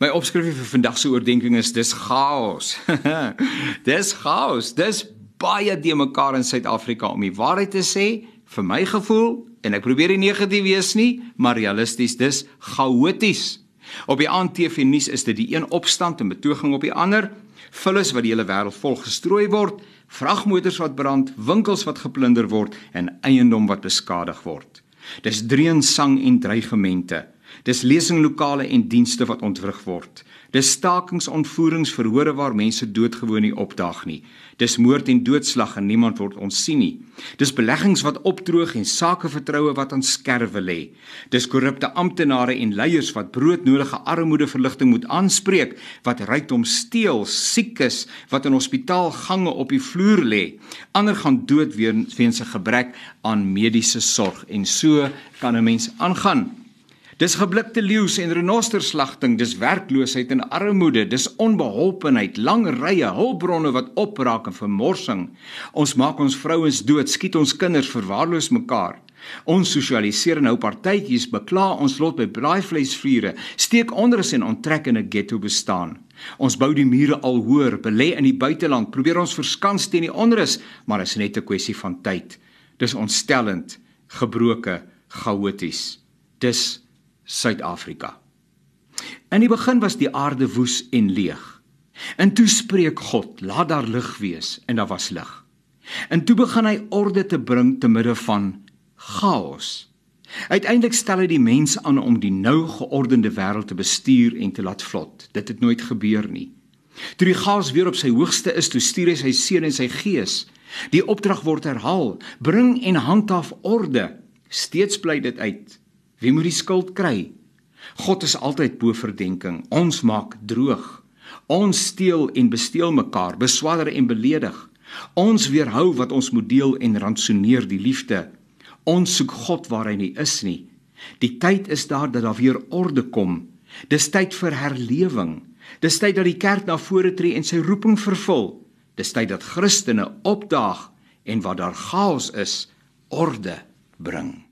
My opskrifie vir vandag se oordeenking is dis chaos. Dis chaos. Dis baie de mekaar in Suid-Afrika om die waarheid te sê, vir my gevoel, en ek probeer nie negatief wees nie, maar realisties, dis chaoties. Op die ANTV nuus is dit die een opstand en betoging op die ander, vullis wat die hele wêreld vol gestrooi word, vragmotors wat brand, winkels wat geplunder word en eiendom wat beskadig word. Dis dreun, sang en dreigemente. Dis lesinglokale en dienste wat ontwrig word. Dis stakings, ontvoerings, verhore waar mense doodgewoon nie opdaag nie. Dis moord en doodslag en niemand word ontsien nie. Dis beleggings wat opdroog en sakevertroue wat aan skerwe lê. Dis korrupte amptenare en leiers wat broodnodige armoedeverligting moet aanspreek, wat rykdom steel, siekes wat in hospitaalgange op die vloer lê. Ander gaan dood weens 'n gebrek aan mediese sorg en so kan 'n mens aangaan. Dis geblikte leeu's en renosterslagting, dis werkloosheid en armoede, dis onbeholpenheid, lang rye, hulpbronne wat opraak en vermorsing. Ons maak ons vrouens dood, skiet ons kinders, verwaarloos mekaar. Ons sosialiseer en hou partytjies, bekla ons lot by braaivleisvure, steek onrus en onttrek in 'n ghetto bestaan. Ons bou die mure al hoër, belê in die buiteland, probeer ons verskans teen die onrus, maar is net 'n kwessie van tyd. Dis ontstellend, gebroke, chaoties. Dis Suid-Afrika. In die begin was die aarde woes en leeg. En toe spreek God, laat daar lig wees, en daar was lig. En toe begin hy orde te bring te midde van chaos. Uiteindelik stel hy die mens aan om die nou geordende wêreld te bestuur en te laat vlot. Dit het nooit gebeur nie. Toe die chaos weer op sy hoogste is, toe stuur hy sy seun en sy gees. Die opdrag word herhaal, bring en handhaaf orde. Steeds bly dit uit. Wie moet die skuld kry? God is altyd bo verdenking. Ons maak droog. Ons steel en besteel mekaar, beswadder en beledig. Ons weerhou wat ons moet deel en rantsoeneer die liefde. Ons soek God waar hy nie is nie. Die tyd is daar dat daar weer orde kom. Dis tyd vir herlewing. Dis tyd dat die kerk na vore tree en sy roeping vervul. Dis tyd dat Christene opdaag en waar daar chaos is, orde bring.